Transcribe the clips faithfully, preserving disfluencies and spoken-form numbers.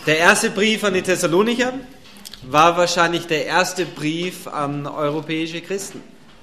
Der erste Brief an die Thessalonicher war wahrscheinlich der erste Brief an europäische Christen.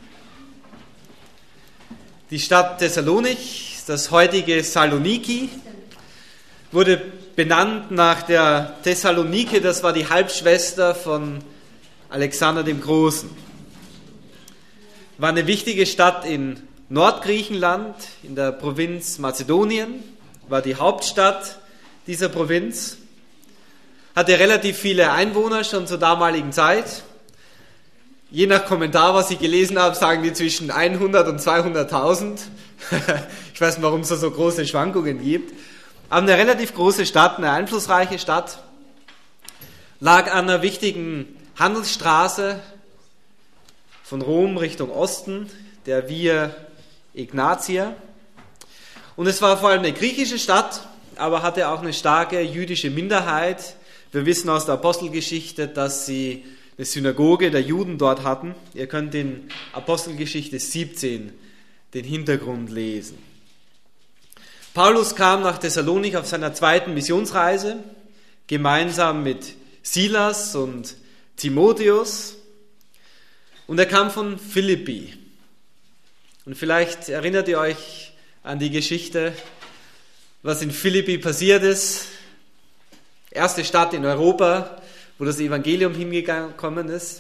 Die Stadt Thessalonich, das heutige Saloniki, wurde benannt nach der Thessalonike, das war die Halbschwester von Alexander dem Großen. War eine wichtige Stadt in Nordgriechenland, in der Provinz Mazedonien, war die Hauptstadt dieser Provinz, hatte relativ viele Einwohner schon zur damaligen Zeit. Je nach Kommentar, was ich gelesen habe, sagen die zwischen hundert und zweihunderttausend. Ich weiß nicht, warum es da so große Schwankungen gibt. Aber eine relativ große Stadt, eine einflussreiche Stadt, lag an einer wichtigen Handelsstraße von Rom Richtung Osten, der Via Egnatia. Und es war vor allem eine griechische Stadt, aber hatte auch eine starke jüdische Minderheit. Wir wissen aus der Apostelgeschichte, dass sie eine Synagoge der Juden dort hatten. Ihr könnt in Apostelgeschichte siebzehn den Hintergrund lesen. Paulus kam nach Thessalonik auf seiner zweiten Missionsreise, gemeinsam mit Silas und Timotheus. Und er kam von Philippi. Und vielleicht erinnert ihr euch an die Geschichte, was in Philippi passiert ist. Erste Stadt in Europa, wo das Evangelium hingekommen ist.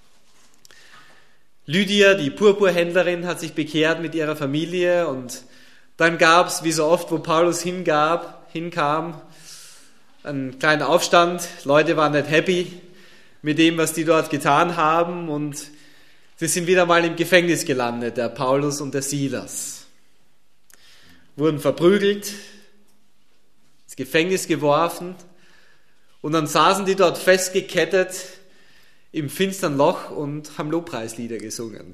Lydia, die Purpurhändlerin, hat sich bekehrt mit ihrer Familie und dann gab es, wie so oft, wo Paulus hingab, hinkam, einen kleinen Aufstand. Leute waren nicht happy mit dem, was die dort getan haben und sie sind wieder mal im Gefängnis gelandet, der Paulus und der Silas. Wurden verprügelt, ins Gefängnis geworfen. Und dann saßen die dort festgekettet im finstern Loch und haben Lobpreislieder gesungen.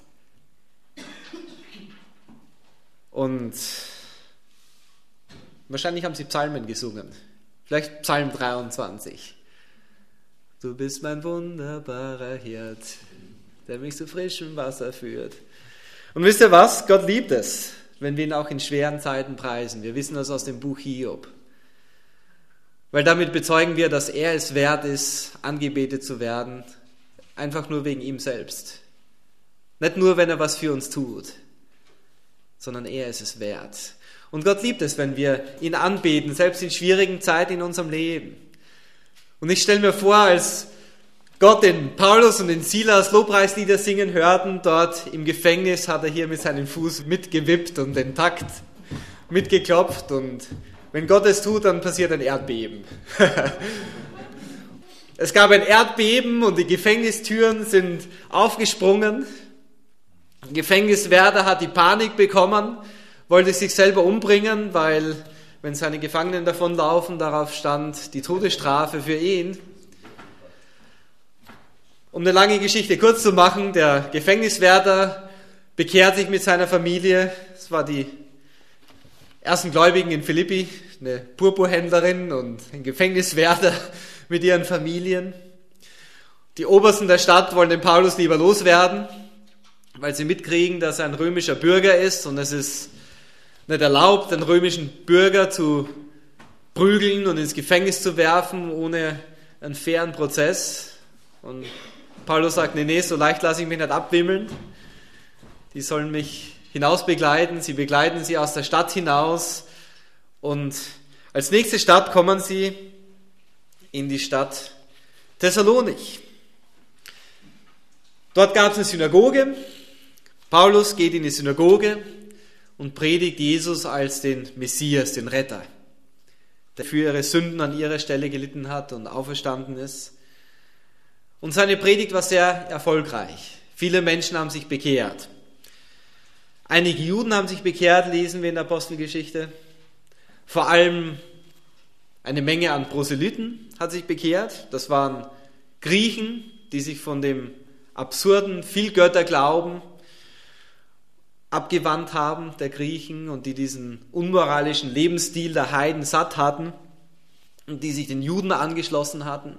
Und wahrscheinlich haben sie Psalmen gesungen. Vielleicht Psalm dreiundzwanzig. Du bist mein wunderbarer Hirt, der mich zu frischem Wasser führt. Und wisst ihr was? Gott liebt es, wenn wir ihn auch in schweren Zeiten preisen. Wir wissen das aus dem Buch Hiob. Weil damit bezeugen wir, dass er es wert ist, angebetet zu werden, einfach nur wegen ihm selbst. Nicht nur, wenn er was für uns tut, sondern er ist es wert. Und Gott liebt es, wenn wir ihn anbeten, selbst in schwierigen Zeiten in unserem Leben. Und ich stelle mir vor, als Gott den Paulus und den Silas Lobpreislieder singen hörten, dort im Gefängnis hat er hier mit seinem Fuß mitgewippt und den Takt mitgeklopft und wenn Gott es tut, dann passiert ein Erdbeben. Es gab ein Erdbeben und die Gefängnistüren sind aufgesprungen. Der Gefängniswärter hat die Panik bekommen, wollte sich selber umbringen, weil, wenn seine Gefangenen davonlaufen, darauf stand die Todesstrafe für ihn. Um eine lange Geschichte kurz zu machen, der Gefängniswärter bekehrt sich mit seiner Familie. Es war die ersten Gläubigen in Philippi, eine Purpurhändlerin und ein Gefängniswärter mit ihren Familien. Die Obersten der Stadt wollen den Paulus lieber loswerden, weil sie mitkriegen, dass er ein römischer Bürger ist und es ist nicht erlaubt, einen römischen Bürger zu prügeln und ins Gefängnis zu werfen, ohne einen fairen Prozess. Und Paulus sagt, nee, nee, so leicht lasse ich mich nicht abwimmeln. Die sollen mich hinaus begleiten, sie begleiten sie aus der Stadt hinaus und als nächste Stadt kommen sie in die Stadt Thessalonich. Dort gab es eine Synagoge, Paulus geht in die Synagoge und predigt Jesus als den Messias, den Retter, der für ihre Sünden an ihrer Stelle gelitten hat und auferstanden ist. Und seine Predigt war sehr erfolgreich. Viele Menschen haben sich bekehrt. Einige Juden haben sich bekehrt, lesen wir in der Apostelgeschichte. Vor allem eine Menge an Proselyten hat sich bekehrt. Das waren Griechen, die sich von dem absurden Vielgötterglauben abgewandt haben, der Griechen, und die diesen unmoralischen Lebensstil der Heiden satt hatten und die sich den Juden angeschlossen hatten.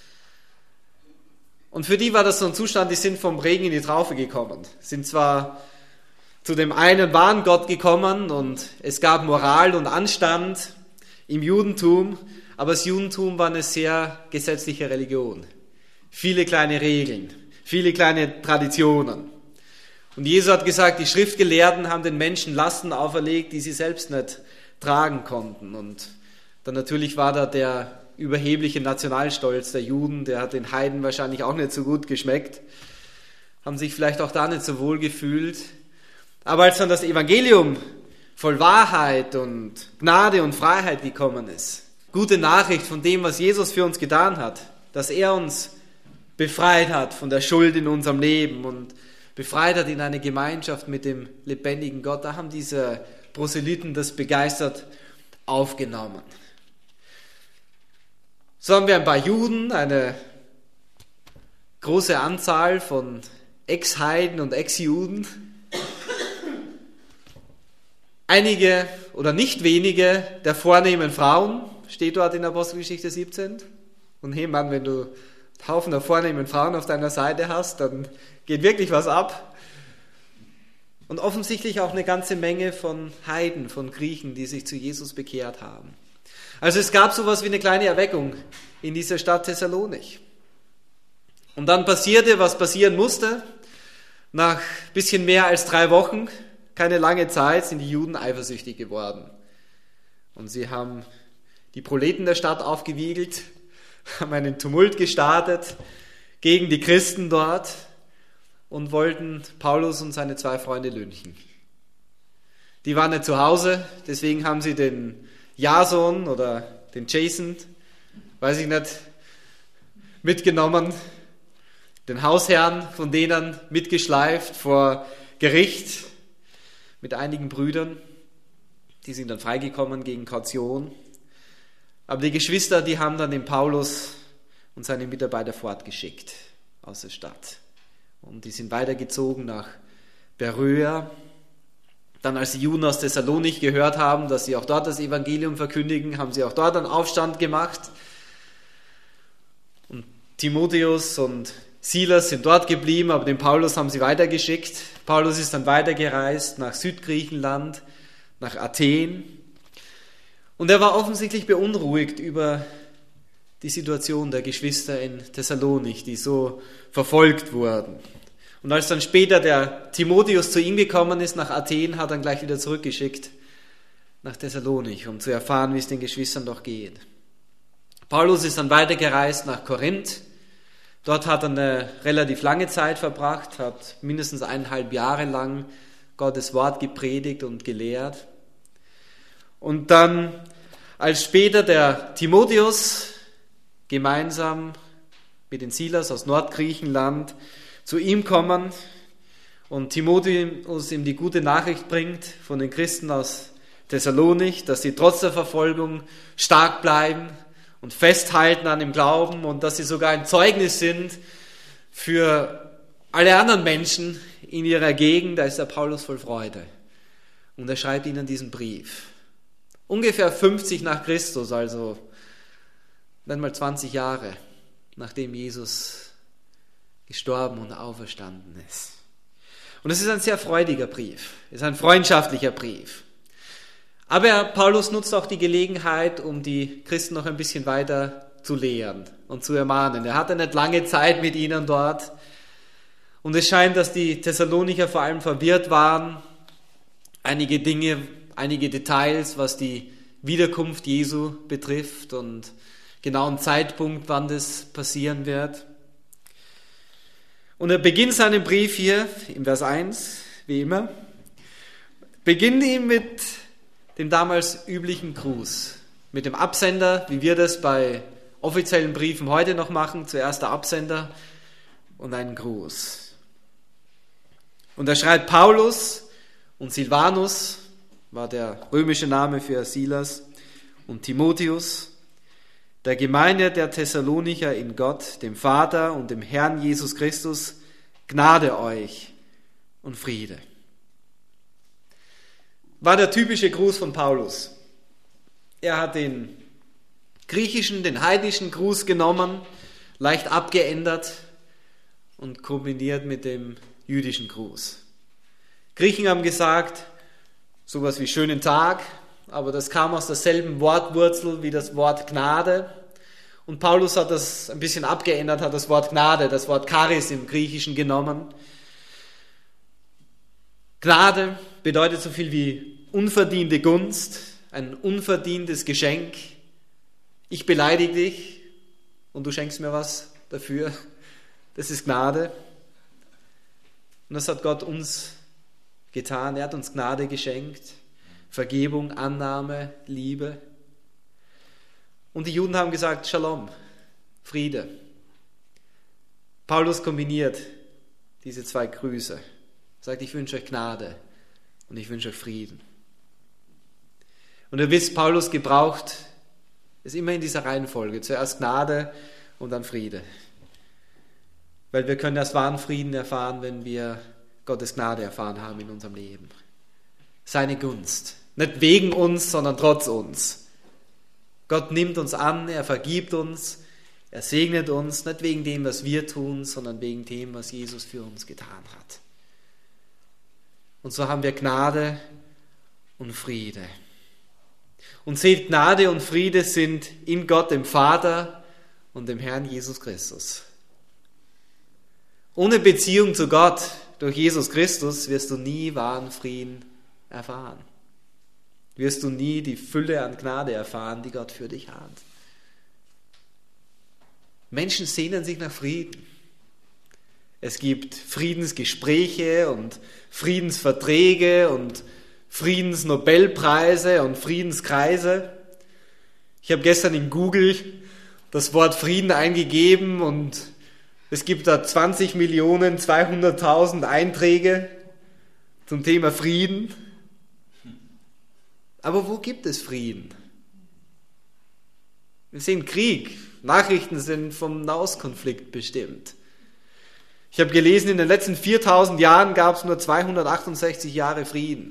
Und für die war das so ein Zustand, die sind vom Regen in die Traufe gekommen, sind zwar zu dem einen wahren Gott gekommen und es gab Moral und Anstand im Judentum, aber das Judentum war eine sehr gesetzliche Religion. Viele kleine Regeln, viele kleine Traditionen. Und Jesus hat gesagt, die Schriftgelehrten haben den Menschen Lasten auferlegt, die sie selbst nicht tragen konnten. Und dann natürlich war da der überhebliche Nationalstolz der Juden, der hat den Heiden wahrscheinlich auch nicht so gut geschmeckt, haben sich vielleicht auch da nicht so wohl gefühlt. Aber als dann das Evangelium voll Wahrheit und Gnade und Freiheit gekommen ist, gute Nachricht von dem, was Jesus für uns getan hat, dass er uns befreit hat von der Schuld in unserem Leben und befreit hat in eine Gemeinschaft mit dem lebendigen Gott, da haben diese Proselyten das begeistert aufgenommen. So haben wir ein paar Juden, eine große Anzahl von Ex-Heiden und Ex-Juden. Einige oder nicht wenige der vornehmen Frauen, steht dort in Apostelgeschichte siebzehn. Und hey Mann, wenn du einen Haufen der vornehmen Frauen auf deiner Seite hast, dann geht wirklich was ab. Und offensichtlich auch eine ganze Menge von Heiden, von Griechen, die sich zu Jesus bekehrt haben. Also es gab sowas wie eine kleine Erweckung in dieser Stadt Thessalonich. Und dann passierte, was passieren musste. Nach ein bisschen mehr als drei Wochen, keine lange Zeit, sind die Juden eifersüchtig geworden. Und sie haben die Proleten der Stadt aufgewiegelt, haben einen Tumult gestartet gegen die Christen dort und wollten Paulus und seine zwei Freunde lynchen. Die waren nicht zu Hause, deswegen haben sie den Jason oder den Jason, weiß ich nicht, mitgenommen, den Hausherrn von denen mitgeschleift vor Gericht mit einigen Brüdern. Die sind dann freigekommen gegen Kaution. Aber die Geschwister, die haben dann den Paulus und seine Mitarbeiter fortgeschickt aus der Stadt. Und die sind weitergezogen nach Beröa. Dann, als die Juden aus Thessalonich gehört haben, dass sie auch dort das Evangelium verkündigen, haben sie auch dort einen Aufstand gemacht. Und Timotheus und Silas sind dort geblieben, aber den Paulus haben sie weitergeschickt. Paulus ist dann weitergereist nach Südgriechenland, nach Athen. Und er war offensichtlich beunruhigt über die Situation der Geschwister in Thessalonich, die so verfolgt wurden. Und als dann später der Timotheus zu ihm gekommen ist nach Athen, hat er ihn gleich wieder zurückgeschickt nach Thessalonich, um zu erfahren, wie es den Geschwistern doch geht. Paulus ist dann weitergereist nach Korinth. Dort hat er eine relativ lange Zeit verbracht, hat mindestens eineinhalb Jahre lang Gottes Wort gepredigt und gelehrt. Und dann, als später der Timotheus gemeinsam mit den Silas aus Nordgriechenland zu ihm kommen und Timotheus ihm die gute Nachricht bringt von den Christen aus Thessalonich, dass sie trotz der Verfolgung stark bleiben und festhalten an dem Glauben und dass sie sogar ein Zeugnis sind für alle anderen Menschen in ihrer Gegend, da ist der Paulus voll Freude. Und er schreibt ihnen diesen Brief. Ungefähr fünfzig nach Christus, also nicht mal zwanzig Jahre, nachdem Jesus gestorben und auferstanden ist. Und es ist ein sehr freudiger Brief, es ist ein freundschaftlicher Brief. Aber Paulus nutzt auch die Gelegenheit, um die Christen noch ein bisschen weiter zu lehren und zu ermahnen. Er hatte nicht lange Zeit mit ihnen dort. Und es scheint, dass die Thessalonicher vor allem verwirrt waren. Einige Dinge, einige Details, was die Wiederkunft Jesu betrifft und genauen Zeitpunkt, wann das passieren wird. Und er beginnt seinen Brief hier im Vers eins, wie immer, beginnt ihn mit dem damals üblichen Gruß, mit dem Absender, wie wir das bei offiziellen Briefen heute noch machen, zuerst der Absender und einen Gruß. Und er schreibt Paulus und Silvanus, war der römische Name für Silas, und Timotheus, der Gemeinde der Thessalonicher in Gott, dem Vater und dem Herrn Jesus Christus, Gnade euch und Friede. War der typische Gruß von Paulus. Er hat den griechischen, den heidnischen Gruß genommen, leicht abgeändert und kombiniert mit dem jüdischen Gruß. Griechen haben gesagt, sowas wie schönen Tag, aber das kam aus derselben Wortwurzel wie das Wort Gnade. Und Paulus hat das ein bisschen abgeändert, hat das Wort Gnade, das Wort Charis im Griechischen genommen. Gnade bedeutet so viel wie unverdiente Gunst, ein unverdientes Geschenk. Ich beleidige dich und du schenkst mir was dafür. Das ist Gnade. Und das hat Gott uns getan. Er hat uns Gnade geschenkt. Vergebung, Annahme, Liebe. Und die Juden haben gesagt, Shalom, Friede. Paulus kombiniert diese zwei Grüße. Er sagt, ich wünsche euch Gnade und ich wünsche euch Frieden. Und ihr wisst, Paulus gebraucht es immer in dieser Reihenfolge. Zuerst Gnade und dann Friede. Weil wir können erst wahren Frieden erfahren, wenn wir Gottes Gnade erfahren haben in unserem Leben. Seine Gunst. Nicht wegen uns, sondern trotz uns. Gott nimmt uns an, er vergibt uns, er segnet uns, nicht wegen dem, was wir tun, sondern wegen dem, was Jesus für uns getan hat. Und so haben wir Gnade und Friede. Und seht, Gnade und Friede sind in Gott, dem Vater und dem Herrn Jesus Christus. Ohne Beziehung zu Gott durch Jesus Christus wirst du nie wahren Frieden erfahren. Wirst du nie die Fülle an Gnade erfahren, die Gott für dich hat. Menschen sehnen sich nach Frieden. Es gibt Friedensgespräche und Friedensverträge und Friedensnobelpreise und Friedenskreise. Ich habe gestern in Google das Wort Frieden eingegeben und es gibt da zwanzig Millionen zweihunderttausend Einträge zum Thema Frieden. Aber wo gibt es Frieden? Wir sehen Krieg. Nachrichten sind vom Nahostkonflikt bestimmt. Ich habe gelesen, in den letzten viertausend Jahren gab es nur zweihundertachtundsechzig Jahre Frieden.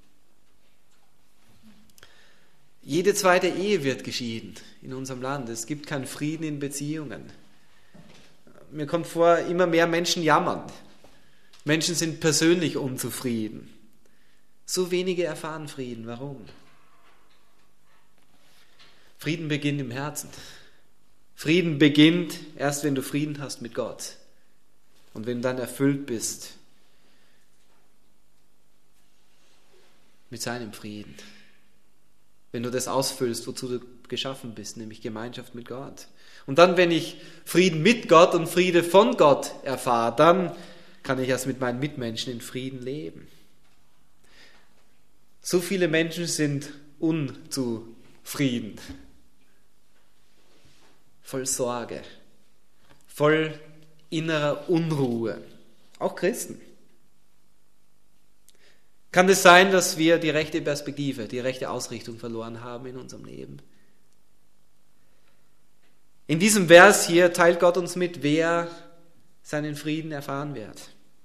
Jede zweite Ehe wird geschieden in unserem Land. Es gibt keinen Frieden in Beziehungen. Mir kommt vor, immer mehr Menschen jammern. Menschen sind persönlich unzufrieden. So wenige erfahren Frieden. Warum? Frieden beginnt im Herzen. Frieden beginnt erst, wenn du Frieden hast mit Gott. Und wenn du dann erfüllt bist mit seinem Frieden. Wenn du das ausfüllst, wozu du geschaffen bist, nämlich Gemeinschaft mit Gott. Und dann, wenn ich Frieden mit Gott und Friede von Gott erfahre, dann kann ich erst mit meinen Mitmenschen in Frieden leben. So viele Menschen sind unzufrieden, voll Sorge, voll innerer Unruhe, auch Christen. Kann es sein, dass wir die rechte Perspektive, die rechte Ausrichtung verloren haben in unserem Leben? In diesem Vers hier teilt Gott uns mit, wer seinen Frieden erfahren wird.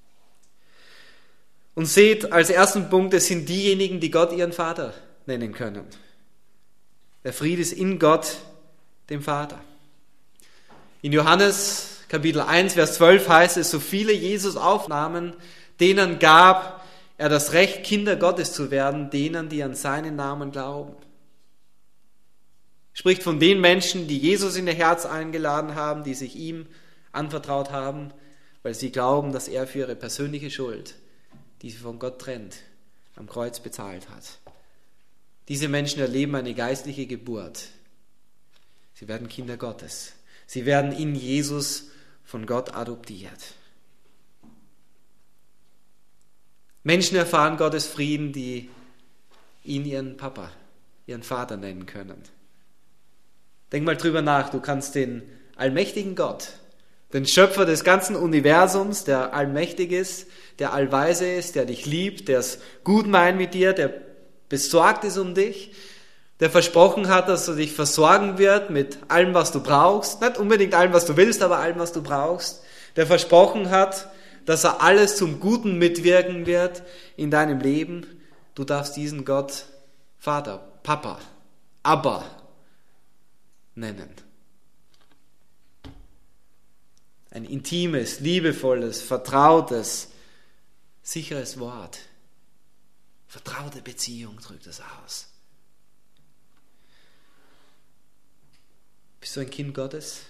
Und seht, als ersten Punkt, es sind diejenigen, die Gott ihren Vater nennen können. Der Friede ist in Gott, dem Vater. In Johannes Kapitel eins, Vers zwölf heißt es, so viele Jesus aufnahmen, denen gab er das Recht, Kinder Gottes zu werden, denen, die an seinen Namen glauben. Spricht von den Menschen, die Jesus in ihr Herz eingeladen haben, die sich ihm anvertraut haben, weil sie glauben, dass er für ihre persönliche Schuld, die sie von Gott trennt, am Kreuz bezahlt hat. Diese Menschen erleben eine geistliche Geburt. Sie werden Kinder Gottes. Sie werden in Jesus von Gott adoptiert. Menschen erfahren Gottes Frieden, die ihn ihren Papa, ihren Vater nennen können. Denk mal drüber nach, du kannst den allmächtigen Gott, den Schöpfer des ganzen Universums, der allmächtig ist, der allweise ist, der dich liebt, der es gut meint mit dir, der besorgt ist um dich, der versprochen hat, dass er dich versorgen wird mit allem, was du brauchst, nicht unbedingt allem, was du willst, aber allem, was du brauchst, der versprochen hat, dass er alles zum Guten mitwirken wird in deinem Leben. Du darfst diesen Gott Vater, Papa, Abba nennen. Ein intimes, liebevolles, vertrautes, sicheres Wort. Vertraute Beziehung drückt es aus. Bist du ein Kind Gottes?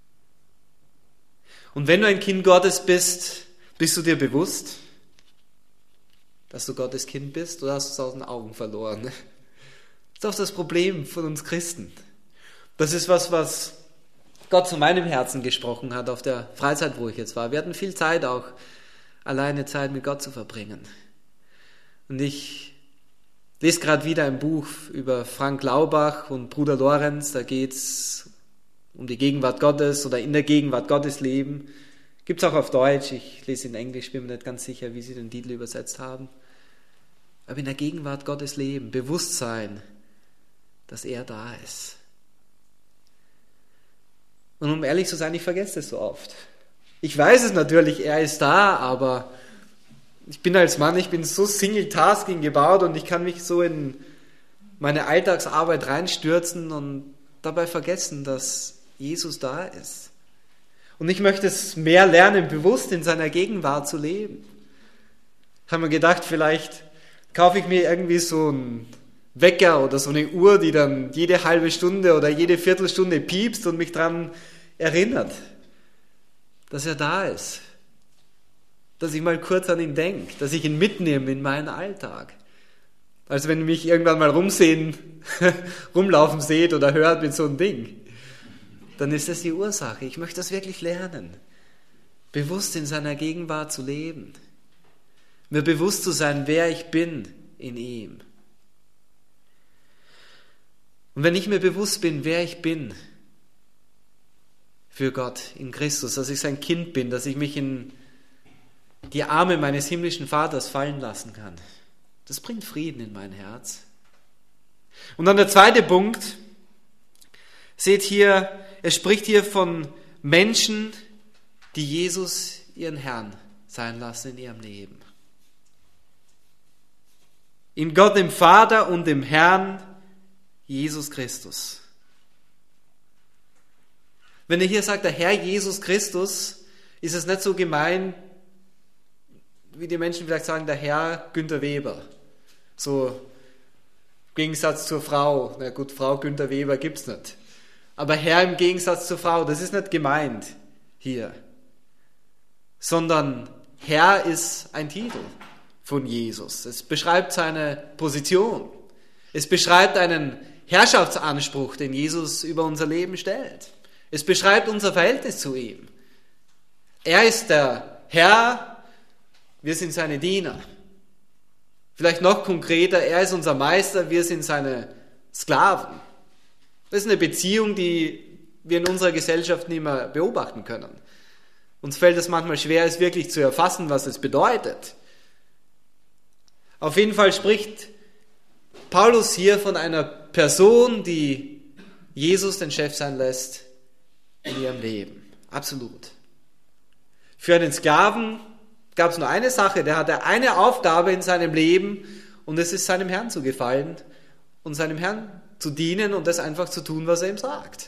Und wenn du ein Kind Gottes bist, bist du dir bewusst, dass du Gottes Kind bist, oder hast du es aus den Augen verloren? Das ist auch das Problem von uns Christen. Das ist was, was Gott zu meinem Herzen gesprochen hat auf der Freizeit, wo ich jetzt war. Wir hatten viel Zeit auch, alleine Zeit mit Gott zu verbringen. Und ich lese gerade wieder ein Buch über Frank Laubach und Bruder Lorenz. Da geht es um die Gegenwart Gottes oder in der Gegenwart Gottes leben. Gibt es auch auf Deutsch. Ich lese in Englisch, bin mir nicht ganz sicher, wie sie den Titel übersetzt haben. Aber in der Gegenwart Gottes leben, Bewusstsein, dass er da ist. Und um ehrlich zu sein, ich vergesse das so oft. Ich weiß es natürlich, er ist da, aber ich bin als Mann, ich bin so Single-Tasking gebaut und ich kann mich so in meine Alltagsarbeit reinstürzen und dabei vergessen, dass Jesus da ist. Und ich möchte es mehr lernen, bewusst in seiner Gegenwart zu leben. Haben wir gedacht, vielleicht kaufe ich mir irgendwie so einen Wecker oder so eine Uhr, die dann jede halbe Stunde oder jede Viertelstunde piepst und mich daran erinnert, dass er da ist. Dass ich mal kurz an ihn denke, dass ich ihn mitnehme in meinen Alltag. Also wenn ihr mich irgendwann mal rumsehen, rumlaufen seht oder hört mit so einem Ding, dann ist das die Ursache. Ich möchte das wirklich lernen, bewusst in seiner Gegenwart zu leben, mir bewusst zu sein, wer ich bin in ihm. Und wenn ich mir bewusst bin, wer ich bin für Gott in Christus, dass ich sein Kind bin, dass ich mich in die Arme meines himmlischen Vaters fallen lassen kann, das bringt Frieden in mein Herz. Und dann der zweite Punkt, seht hier, er spricht hier von Menschen, die Jesus ihren Herrn sein lassen in ihrem Leben. In Gott dem Vater und dem Herrn Jesus Christus. Wenn er hier sagt, der Herr Jesus Christus, ist es nicht so gemein, wie die Menschen vielleicht sagen, der Herr Günther Weber. So im Gegensatz zur Frau. Na gut, Frau Günther Weber gibt es nicht. Aber Herr im Gegensatz zur Frau, das ist nicht gemeint hier. Sondern Herr ist ein Titel von Jesus. Es beschreibt seine Position. Es beschreibt einen Herrschaftsanspruch, den Jesus über unser Leben stellt. Es beschreibt unser Verhältnis zu ihm. Er ist der Herr, wir sind seine Diener. Vielleicht noch konkreter, er ist unser Meister, wir sind seine Sklaven. Das ist eine Beziehung, die wir in unserer Gesellschaft nicht mehr beobachten können. Uns fällt es manchmal schwer, es wirklich zu erfassen, was es bedeutet. Auf jeden Fall spricht Paulus hier von einer Person, die Jesus den Chef sein lässt in ihrem Leben. Absolut. Für einen Sklaven gab es nur eine Sache, der hatte eine Aufgabe in seinem Leben und es ist seinem Herrn zu gefallen und seinem Herrn zu dienen und das einfach zu tun, was er ihm sagt.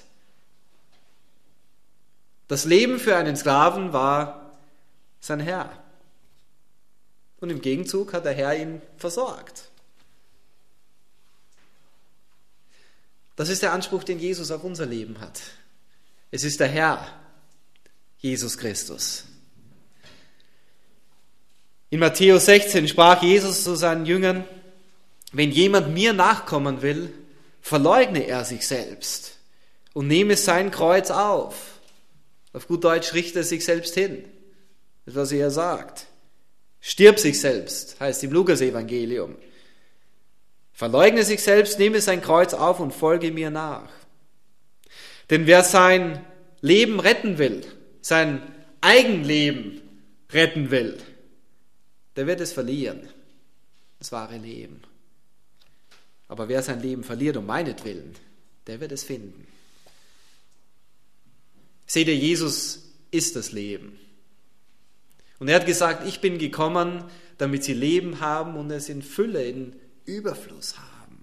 Das Leben für einen Sklaven war sein Herr. Und im Gegenzug hat der Herr ihn versorgt. Das ist der Anspruch, den Jesus auf unser Leben hat. Es ist der Herr, Jesus Christus. In Matthäus sechzehn sprach Jesus zu seinen Jüngern, wenn jemand mir nachkommen will, verleugne er sich selbst und nehme sein Kreuz auf. Auf gut Deutsch richte er sich selbst hin. Das ist, was er sagt. Stirb sich selbst, heißt im Lukas-Evangelium. Verleugne sich selbst, nehme sein Kreuz auf und folge mir nach. Denn wer sein Leben retten will, sein Eigenleben retten will, der wird es verlieren, das wahre Leben. Aber wer sein Leben verliert um meinetwillen, der wird es finden. Seht ihr, Jesus ist das Leben. Und er hat gesagt, ich bin gekommen, damit sie Leben haben und es in Fülle, in Überfluss haben.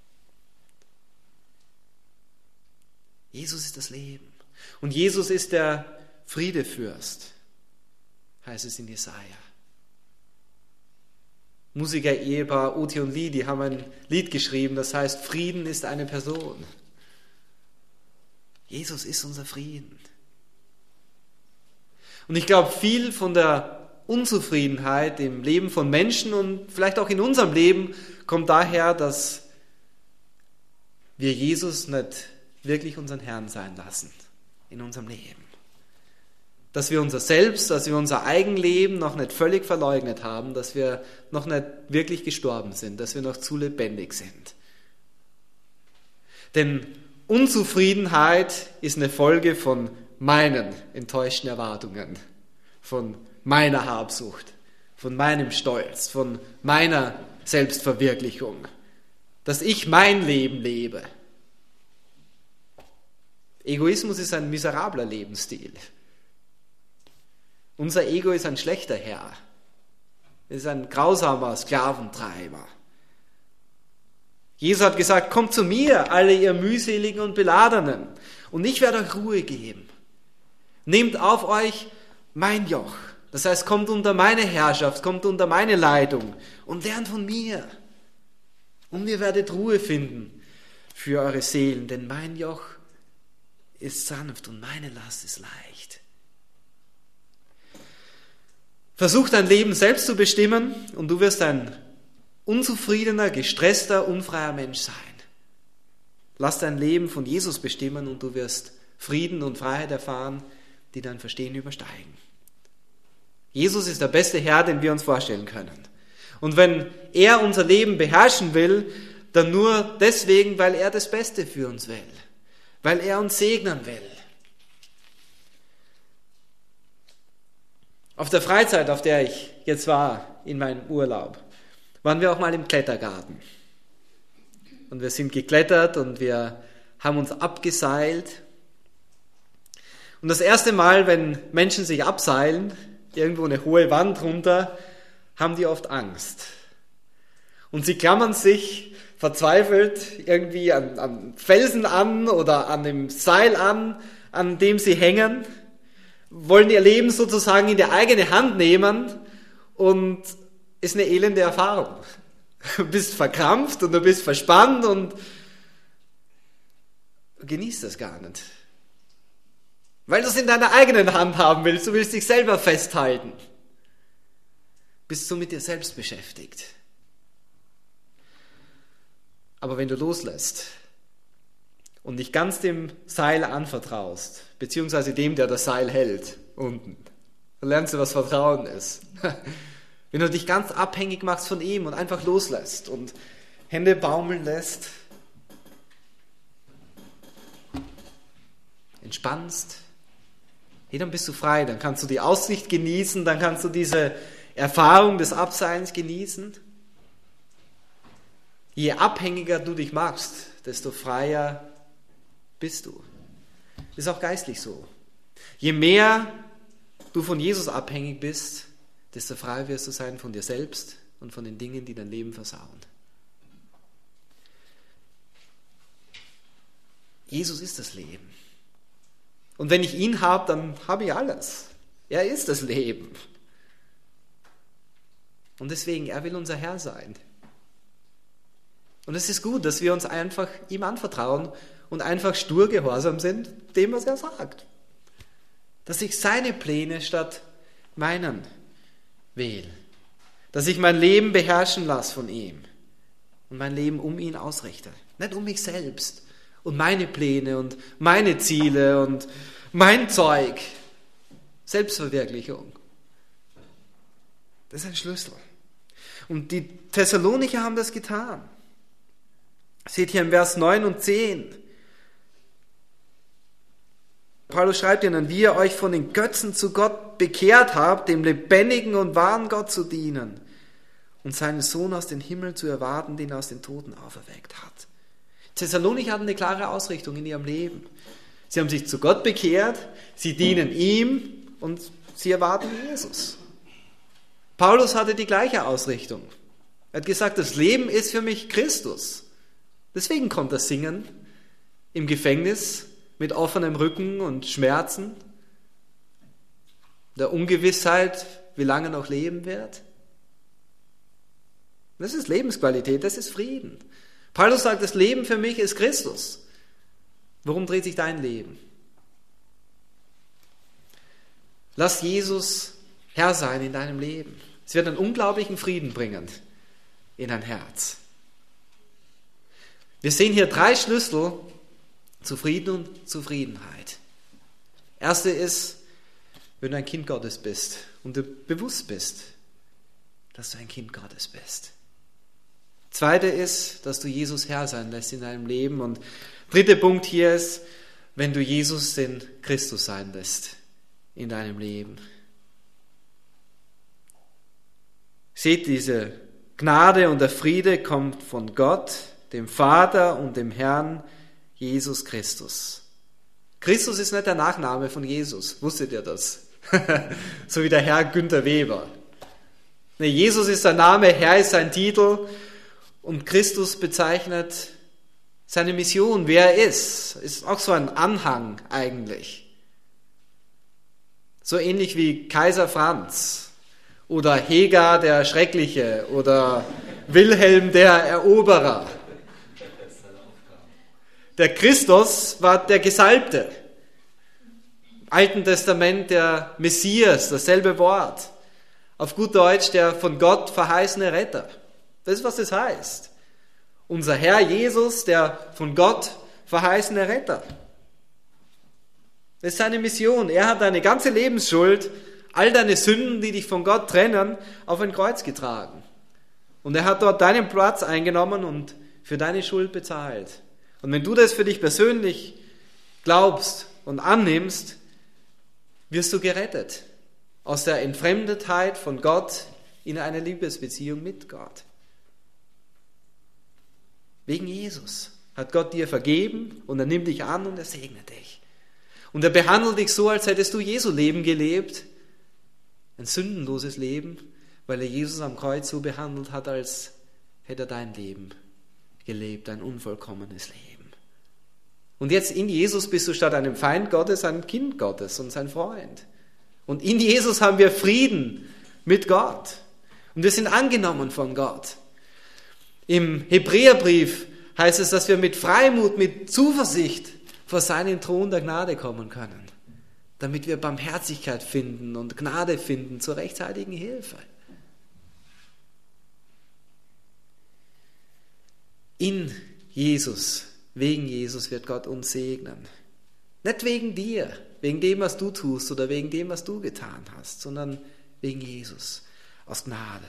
Jesus ist das Leben. Und Jesus ist der Friedefürst, heißt es in Jesaja. Musiker-Ehepaar Oti und Lee, die haben ein Lied geschrieben, das heißt, Frieden ist eine Person. Jesus ist unser Frieden. Und ich glaube, viel von der Unzufriedenheit im Leben von Menschen und vielleicht auch in unserem Leben kommt daher, dass wir Jesus nicht wirklich unseren Herrn sein lassen in unserem Leben. Dass wir unser Selbst, dass wir unser Eigenleben noch nicht völlig verleugnet haben, dass wir noch nicht wirklich gestorben sind, dass wir noch zu lebendig sind. Denn Unzufriedenheit ist eine Folge von meinen enttäuschten Erwartungen, von meiner Habsucht, von meinem Stolz, von meiner Selbstverwirklichung, dass ich mein Leben lebe. Egoismus ist ein miserabler Lebensstil. Unser Ego ist ein schlechter Herr. Es ist ein grausamer Sklaventreiber. Jesus hat gesagt, kommt zu mir, alle ihr mühseligen und Beladenen, und ich werde euch Ruhe geben. Nehmt auf euch mein Joch. Das heißt, kommt unter meine Herrschaft, kommt unter meine Leitung und lernt von mir. Und ihr werdet Ruhe finden für eure Seelen, denn mein Joch ist sanft und meine Last ist leicht. Versuch dein Leben selbst zu bestimmen und du wirst ein unzufriedener, gestresster, unfreier Mensch sein. Lass dein Leben von Jesus bestimmen und du wirst Frieden und Freiheit erfahren, die dein Verstehen übersteigen. Jesus ist der beste Herr, den wir uns vorstellen können. Und wenn er unser Leben beherrschen will, dann nur deswegen, weil er das Beste für uns will, weil er uns segnen will. Auf der Freizeit, auf der ich jetzt war, in meinem Urlaub, waren wir auch mal im Klettergarten. Und wir sind geklettert und wir haben uns abgeseilt. Und das erste Mal, wenn Menschen sich abseilen, irgendwo eine hohe Wand runter, haben die oft Angst. Und sie klammern sich verzweifelt irgendwie an, an Felsen an oder an dem Seil an, an dem sie hängen, wollen ihr Leben sozusagen in die eigene Hand nehmen und ist eine elende Erfahrung. Du bist verkrampft und du bist verspannt und genießt das gar nicht. Weil du es in deiner eigenen Hand haben willst, du willst dich selber festhalten. Bist du mit dir selbst beschäftigt. Aber wenn du loslässt und dich ganz dem Seil anvertraust, beziehungsweise dem, der das Seil hält, unten, dann lernst du, was Vertrauen ist. Wenn du dich ganz abhängig machst von ihm und einfach loslässt und Hände baumeln lässt, entspannst, hey, dann bist du frei, dann kannst du die Aussicht genießen, dann kannst du diese Erfahrung des Abseins genießen. Je abhängiger du dich machst, desto freier bist du. Das ist auch geistlich so. Je mehr du von Jesus abhängig bist, desto freier wirst du sein von dir selbst und von den Dingen, die dein Leben versauen. Jesus ist das Leben. Und wenn ich ihn habe, dann habe ich alles. Er ist das Leben. Und deswegen, er will unser Herr sein. Und es ist gut, dass wir uns einfach ihm anvertrauen und einfach stur gehorsam sind, dem, was er sagt. Dass ich seine Pläne statt meinen wähle. Dass ich mein Leben beherrschen lasse von ihm und mein Leben um ihn ausrichte. Nicht um mich selbst und meine Pläne und meine Ziele und mein Zeug. Selbstverwirklichung. Das ist ein Schlüssel. Und die Thessalonicher haben das getan. Seht hier im Vers neun und zehn. Paulus schreibt ihnen, wie ihr euch von den Götzen zu Gott bekehrt habt, dem lebendigen und wahren Gott zu dienen und seinen Sohn aus dem Himmel zu erwarten, den er aus den Toten auferweckt hat. Thessalonicher hatten eine klare Ausrichtung in ihrem Leben. Sie haben sich zu Gott bekehrt, sie dienen ihm und sie erwarten Jesus. Paulus hatte die gleiche Ausrichtung. Er hat gesagt, das Leben ist für mich Christus. Deswegen konnte er singen im Gefängnis mit offenem Rücken und Schmerzen, der Ungewissheit, wie lange er noch leben wird. Das ist Lebensqualität, das ist Frieden. Paulus sagt, das Leben für mich ist Christus. Worum dreht sich dein Leben? Lass Jesus Herr sein in deinem Leben. Es wird einen unglaublichen Frieden bringen in dein Herz. Wir sehen hier drei Schlüssel zu Frieden und Zufriedenheit. Erste ist, wenn du ein Kind Gottes bist und du bewusst bist, dass du ein Kind Gottes bist. Zweite ist, dass du Jesus Herr sein lässt in deinem Leben. Und dritter Punkt hier ist, wenn du Jesus den Christus sein lässt in deinem Leben. Seht, diese Gnade und der Friede kommt von Gott, dem Vater und dem Herrn Jesus Christus. Christus ist nicht der Nachname von Jesus. Wusstet ihr das? So wie der Herr Günther Weber. Nee, Jesus ist sein Name, Herr ist sein Titel und Christus bezeichnet seine Mission, wer er ist. Ist auch so ein Anhang eigentlich. So ähnlich wie Kaiser Franz oder Hegar der Schreckliche oder Wilhelm der Eroberer. Der Christus war der Gesalbte. Im Alten Testament der Messias, dasselbe Wort. Auf gut Deutsch der von Gott verheißene Retter. Das ist, was das heißt. Unser Herr Jesus, der von Gott verheißene Retter. Das ist seine Mission. Er hat deine ganze Lebensschuld, all deine Sünden, die dich von Gott trennen, auf ein Kreuz getragen. Und er hat dort deinen Platz eingenommen und für deine Schuld bezahlt. Und wenn du das für dich persönlich glaubst und annimmst, wirst du gerettet. Aus der Entfremdetheit von Gott in eine Liebesbeziehung mit Gott. Wegen Jesus hat Gott dir vergeben und er nimmt dich an und er segnet dich. Und er behandelt dich so, als hättest du Jesu Leben gelebt. Ein sündenloses Leben, weil er Jesus am Kreuz so behandelt hat, als hätte er dein Leben gelebt, ein unvollkommenes Leben. Und jetzt in Jesus bist du statt einem Feind Gottes ein Kind Gottes und sein Freund. Und in Jesus haben wir Frieden mit Gott. Und wir sind angenommen von Gott. Im Hebräerbrief heißt es, dass wir mit Freimut, mit Zuversicht vor seinen Thron der Gnade kommen können, damit wir Barmherzigkeit finden und Gnade finden zur rechtzeitigen Hilfe. In Jesus, wegen Jesus wird Gott uns segnen. Nicht wegen dir, wegen dem, was du tust oder wegen dem, was du getan hast, sondern wegen Jesus, aus Gnade.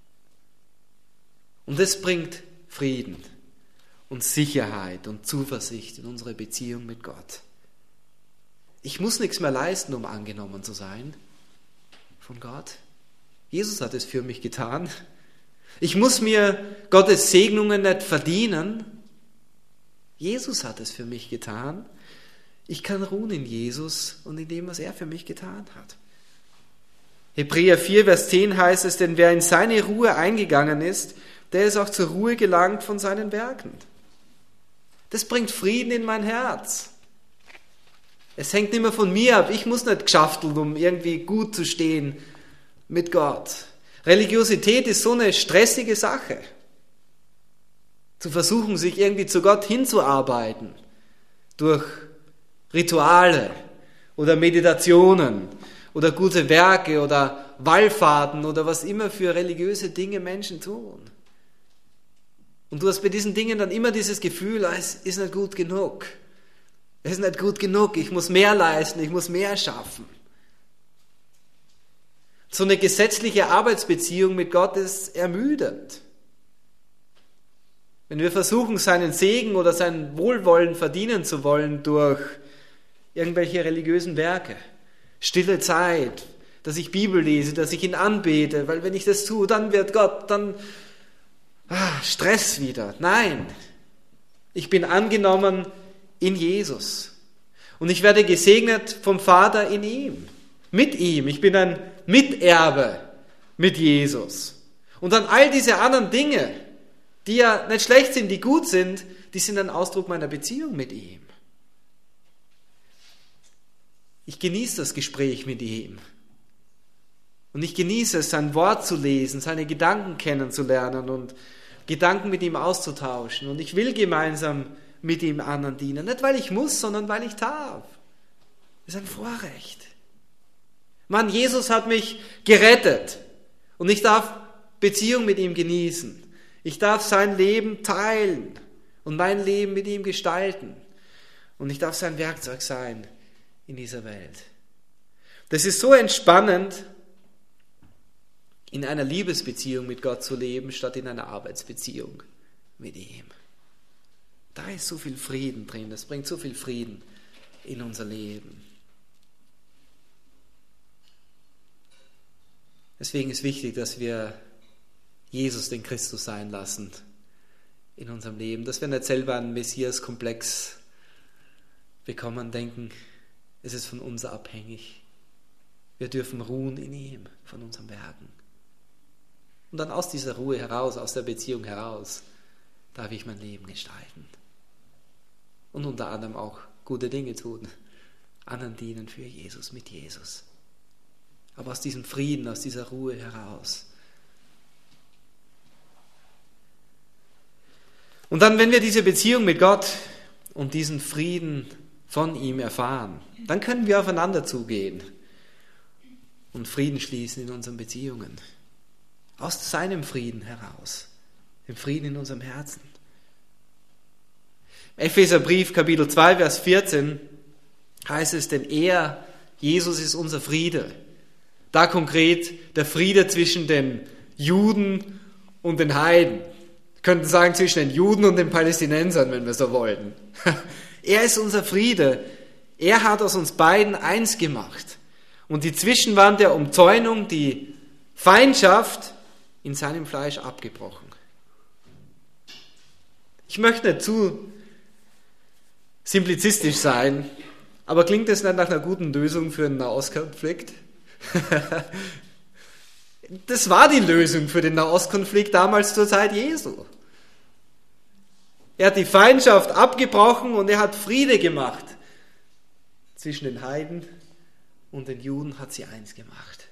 Und das bringt Frieden und Sicherheit und Zuversicht in unsere Beziehung mit Gott. Ich muss nichts mehr leisten, um angenommen zu sein von Gott. Jesus hat es für mich getan. Ich muss mir Gottes Segnungen nicht verdienen. Jesus hat es für mich getan. Ich kann ruhen in Jesus und in dem, was er für mich getan hat. Hebräer vier, Vers zehn heißt es, denn wer in seine Ruhe eingegangen ist, der ist auch zur Ruhe gelangt von seinen Werken. Das bringt Frieden in mein Herz. Es hängt nicht mehr von mir ab. Ich muss nicht geschafteln, um irgendwie gut zu stehen mit Gott. Religiosität ist so eine stressige Sache. Zu versuchen, sich irgendwie zu Gott hinzuarbeiten. Durch Rituale oder Meditationen oder gute Werke oder Wallfahrten oder was immer für religiöse Dinge Menschen tun. Und du hast bei diesen Dingen dann immer dieses Gefühl, es ist nicht gut genug. Es ist nicht gut genug, ich muss mehr leisten, ich muss mehr schaffen. So eine gesetzliche Arbeitsbeziehung mit Gott ist ermüdend. Wenn wir versuchen, seinen Segen oder sein Wohlwollen verdienen zu wollen durch irgendwelche religiösen Werke, stille Zeit, dass ich Bibel lese, dass ich ihn anbete, weil wenn ich das tue, dann wird Gott, dann ah, Stress wieder. Nein, ich bin angenommen in Jesus und ich werde gesegnet vom Vater in ihm, mit ihm. Ich bin ein Miterbe mit Jesus. Und dann all diese anderen Dinge, die ja nicht schlecht sind, die gut sind, die sind ein Ausdruck meiner Beziehung mit ihm. Ich genieße das Gespräch mit ihm. Und ich genieße es, sein Wort zu lesen, seine Gedanken kennenzulernen und Gedanken mit ihm auszutauschen. Und ich will gemeinsam mit ihm anderen dienen. Nicht, weil ich muss, sondern weil ich darf. Das ist ein Vorrecht. Mann, Jesus hat mich gerettet und ich darf Beziehung mit ihm genießen. Ich darf sein Leben teilen und mein Leben mit ihm gestalten. Und ich darf sein Werkzeug sein in dieser Welt. Das ist so entspannend, in einer Liebesbeziehung mit Gott zu leben, statt in einer Arbeitsbeziehung mit ihm. Da ist so viel Frieden drin, das bringt so viel Frieden in unser Leben. Deswegen ist wichtig, dass wir Jesus, den Christus, sein lassen in unserem Leben, dass wir nicht selber einen Messias-Komplex bekommen, denken, es ist von uns abhängig. Wir dürfen ruhen in ihm, von unseren Werken. Und dann aus dieser Ruhe heraus, aus der Beziehung heraus, darf ich mein Leben gestalten. Und unter anderem auch gute Dinge tun, anderen dienen für Jesus, mit Jesus. Aber aus diesem Frieden, aus dieser Ruhe heraus. Und dann, wenn wir diese Beziehung mit Gott und diesen Frieden von ihm erfahren, dann können wir aufeinander zugehen und Frieden schließen in unseren Beziehungen. Aus seinem Frieden heraus, dem Frieden in unserem Herzen. Im Epheserbrief Kapitel zwei, Vers vierzehn heißt es, denn er, Jesus, ist unser Friede. Da konkret der Friede zwischen den Juden und den Heiden. Wir könnten sagen zwischen den Juden und den Palästinensern, wenn wir so wollten. Er ist unser Friede. Er hat aus uns beiden eins gemacht. Und die Zwischenwand der Umzäunung, die Feindschaft, in seinem Fleisch abgebrochen. Ich möchte nicht zu simplizistisch sein, aber klingt das nicht nach einer guten Lösung für einen Nahostkonflikt? Das war die Lösung für den Nahostkonflikt damals zur Zeit Jesu. Er hat die Feindschaft abgebrochen und er hat Friede gemacht. Zwischen den Heiden und den Juden hat sie eins gemacht.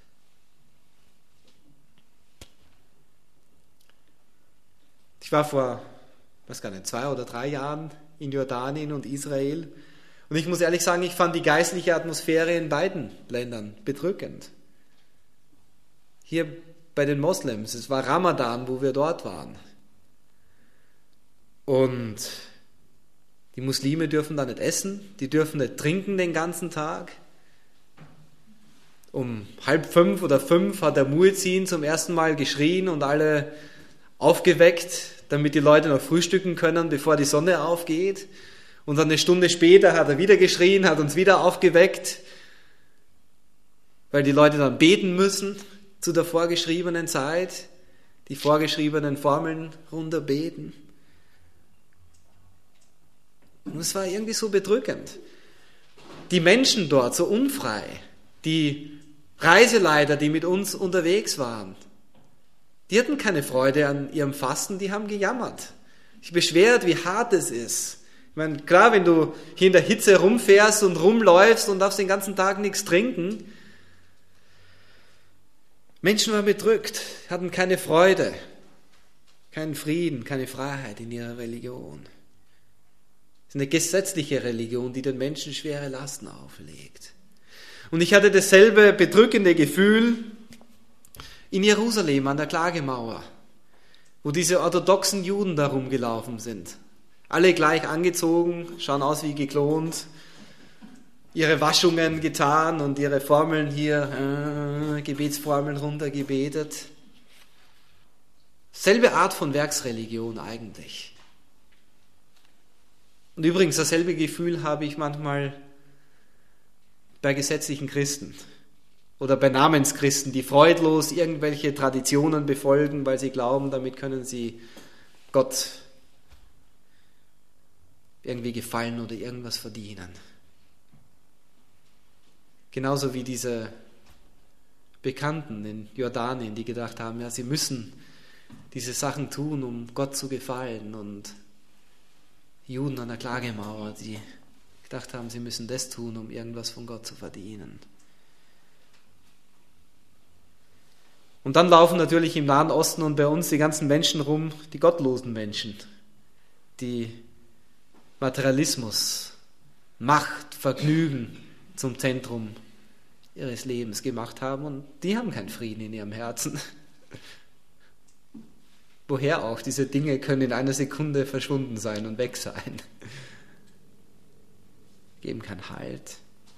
Ich war vor, weiß gar nicht, zwei oder drei Jahren in Jordanien und Israel und ich muss ehrlich sagen, ich fand die geistliche Atmosphäre in beiden Ländern bedrückend. Hier bei den Moslems, es war Ramadan, wo wir dort waren. Und die Muslime dürfen da nicht essen, die dürfen nicht trinken den ganzen Tag. Um halb fünf oder fünf hat der Muezzin zum ersten Mal geschrien und alle aufgeweckt, damit die Leute noch frühstücken können, bevor die Sonne aufgeht. Und dann eine Stunde später hat er wieder geschrien, hat uns wieder aufgeweckt, weil die Leute dann beten müssen zu der vorgeschriebenen Zeit, die vorgeschriebenen Formeln runterbeten. Und es war irgendwie so bedrückend. Die Menschen dort so unfrei, die Reiseleiter, die mit uns unterwegs waren, die hatten keine Freude an ihrem Fasten, die haben gejammert. Ich beschwert, wie hart es ist. Ich meine, klar, wenn du hier in der Hitze rumfährst und rumläufst und darfst den ganzen Tag nichts trinken. Menschen waren bedrückt, hatten keine Freude, keinen Frieden, keine Freiheit in ihrer Religion. Es ist eine gesetzliche Religion, die den Menschen schwere Lasten auferlegt. Und ich hatte dasselbe bedrückende Gefühl in Jerusalem an der Klagemauer, wo diese orthodoxen Juden da rumgelaufen sind. Alle gleich angezogen, schauen aus wie geklont, ihre Waschungen getan und ihre Formeln hier, äh, Gebetsformeln runtergebetet. Selbe Art von Werksreligion eigentlich. Und übrigens, dasselbe Gefühl habe ich manchmal bei gesetzlichen Christen oder bei Namenschristen, die freudlos irgendwelche Traditionen befolgen, weil sie glauben, damit können sie Gott irgendwie gefallen oder irgendwas verdienen. Genauso wie diese Bekannten in Jordanien, die gedacht haben, ja, sie müssen diese Sachen tun, um Gott zu gefallen, und Juden an der Klagemauer, die gedacht haben, sie müssen das tun, um irgendwas von Gott zu verdienen. Und dann laufen natürlich im Nahen Osten und bei uns die ganzen Menschen rum, die gottlosen Menschen, die Materialismus, Macht, Vergnügen zum Zentrum ihres Lebens gemacht haben und die haben keinen Frieden in ihrem Herzen. Woher auch? Diese Dinge können in einer Sekunde verschwunden sein und weg sein. Geben keinen Halt.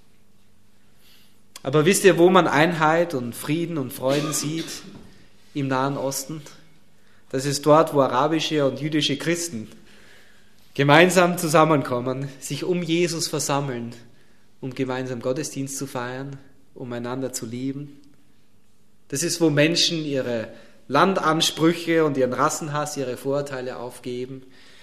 Aber wisst ihr, wo man Einheit und Frieden und Freuden sieht? Im Nahen Osten. Das ist dort, wo arabische und jüdische Christen gemeinsam zusammenkommen, sich um Jesus versammeln, um gemeinsam Gottesdienst zu feiern, um einander zu lieben. Das ist, wo Menschen ihre Landansprüche und ihren Rassenhass, ihre Vorurteile aufgeben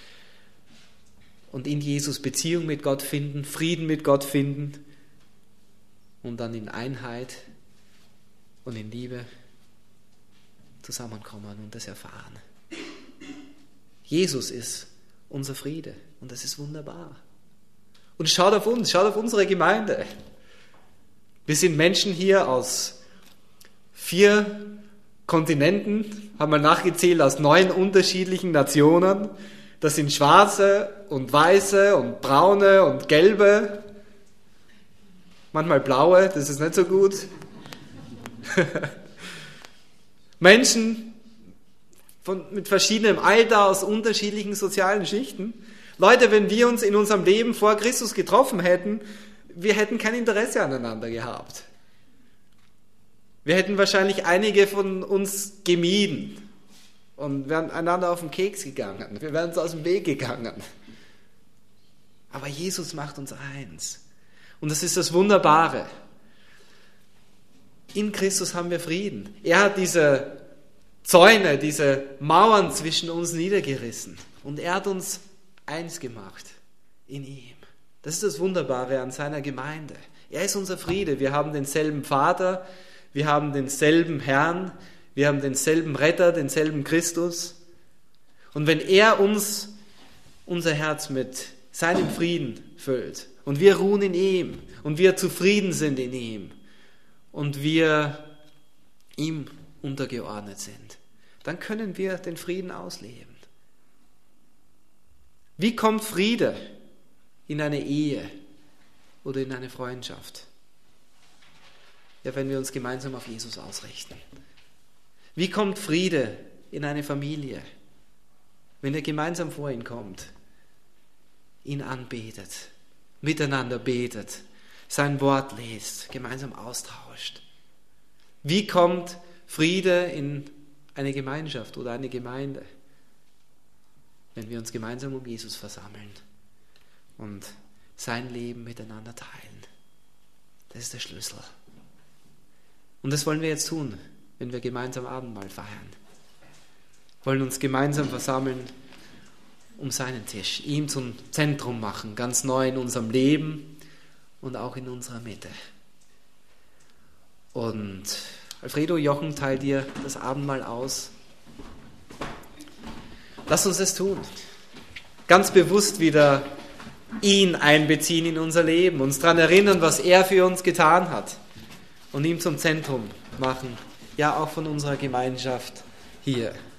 und in Jesus Beziehung mit Gott finden, Frieden mit Gott finden und dann in Einheit und in Liebe zusammenkommen und das erfahren. Jesus ist unser Friede und das ist wunderbar. Und schaut auf uns, schaut auf unsere Gemeinde. Wir sind Menschen hier aus vier Kontinenten, haben wir nachgezählt, aus neun unterschiedlichen Nationen. Das sind Schwarze und Weiße und Braune und Gelbe, manchmal Blaue, das ist nicht so gut. Menschen von, mit verschiedenem Alter, aus unterschiedlichen sozialen Schichten. Leute, wenn wir uns in unserem Leben vor Christus getroffen hätten, wir hätten kein Interesse aneinander gehabt. Wir hätten wahrscheinlich einige von uns gemieden und wären einander auf den Keks gegangen. Wir wären uns aus dem Weg gegangen. Aber Jesus macht uns eins. Und das ist das Wunderbare. In Christus haben wir Frieden. Er hat diese Zäune, diese Mauern zwischen uns niedergerissen. Und er hat uns eins gemacht in ihm. Das ist das Wunderbare an seiner Gemeinde. Er ist unser Friede. Wir haben denselben Vater, wir haben denselben Herrn, wir haben denselben Retter, denselben Christus. Und wenn er uns, unser Herz mit seinem Frieden füllt und wir ruhen in ihm und wir zufrieden sind in ihm und wir ihm untergeordnet sind, dann können wir den Frieden ausleben. Wie kommt Friede in eine Ehe oder in eine Freundschaft? Ja, wenn wir uns gemeinsam auf Jesus ausrichten. Wie kommt Friede in eine Familie? Wenn ihr gemeinsam vor ihn kommt, ihn anbetet, miteinander betet, sein Wort lest, gemeinsam austauscht. Wie kommt Friede in eine Gemeinschaft oder eine Gemeinde? Wenn wir uns gemeinsam um Jesus versammeln und sein Leben miteinander teilen. Das ist der Schlüssel. Und das wollen wir jetzt tun, wenn wir gemeinsam Abendmahl feiern. Wir wollen uns gemeinsam versammeln um seinen Tisch, ihm zum Zentrum machen, ganz neu in unserem Leben und auch in unserer Mitte. Und Alfredo, Jochen, teilt dir das Abendmahl aus. Lass uns das tun. Ganz bewusst wieder ihn einbeziehen in unser Leben, uns daran erinnern, was er für uns getan hat und ihm zum Zentrum machen, ja auch von unserer Gemeinschaft hier.